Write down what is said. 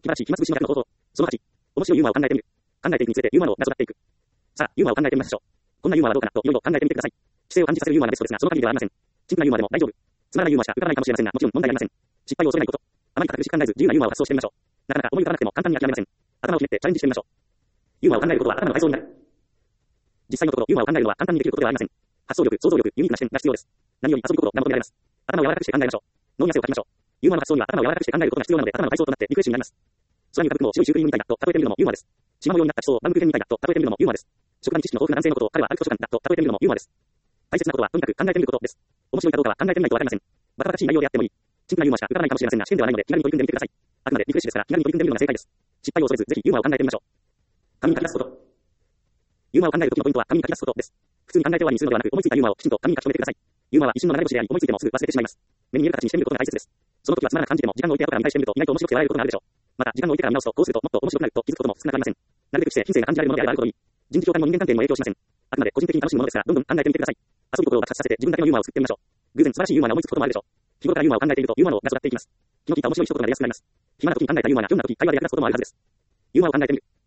気晴らしい、暇つぶしの逆の方法。その8、面白いユーモアを考えてみる。考えていくにつれてユーモアの謎がっていく。さあ、ユーモアを考えてみましょう。こんなユーモアはどうかなといろいろ考えてみてください。姿勢を暗示させるユーモアなベストですが、その限りではありません。陳腐なユーモアでも大丈夫。つまらないユーモアしか浮かばないかもしれませんが、もちろん問題ありません。失敗を恐れないこと。あまり固くし考えず自由なユーモアを発想してみましょう。なかなか思い浮かばなくても簡単に諦めません。頭をひねってチャレンジしてみましょう。ユーモアを考えることは頭の体操になる。実際のところ、ユーモアを考えるのは簡単にできることではありません。発想力、想像力、ユニークな視点が必要です。何より遊び心が求められます。頭を柔らかくして考えましょう。脳に汗をかきましょう。ユーモアの発想には頭を柔らかくして考えることが必要なので、頭の体操となってリフレッシュになります。空に浮かぶ雲を白いシュークリームみたいだと例えてみるのもユーモアです。縞模様になった地層をバームクーヘンみたいだと例えてみるのもユーモアです。職場に知識の豊富な男性のことを彼は歩く図書館だと例えてみるのもユーモアです。大切なことはとにかく考えてみることです。面白いかどうかは考えてみないとわかりません。バカバカしい内容であってもいい。陳腐なユーモアしか浮かばないかもしれませんが、試験ではないので気軽に取り組んでみてください。あくまでリフレッシュですから気軽に取り組んでみるのが正解です。失敗を恐れずぜひユーモアを考えてみましょう。紙に書き出すこと。ユーモアを考えるときのポイントは紙に書き出すことです。普通に考えて終わりにするのではなく、思いついたユーモアをきちんと紙に書き留めてください。ユーモアは一瞬の流れ星であり、思いついてもすぐ忘れてしまいます。目に見える形にしてみることが大切です。その時はつまらなく感じても時間を置いて後から見返してみると意外と面白くて笑えることがあるでしょう。また時間を置いてから見直すとこうするともっと面白くなると気づくことも少なくありません。なるべくして品性が感じられるものであればあるほどいい。人事協会も人間関係にも影響しません。あくまで個人的に楽しむものですからどんどん考えてみてください。遊び心を爆発させて自分だけのユーモアを作ってみましょう。偶然素晴らしいユーモアが思いつくこともあるでしょう。日頃からユーモアを考えているとユーモアのが育っていきます。気の利いた面白い一言が出やすくなります。暇な時に考えたユーモアがひょんな時会話で役立つこともあるはずです。ユーモアを考えてみる。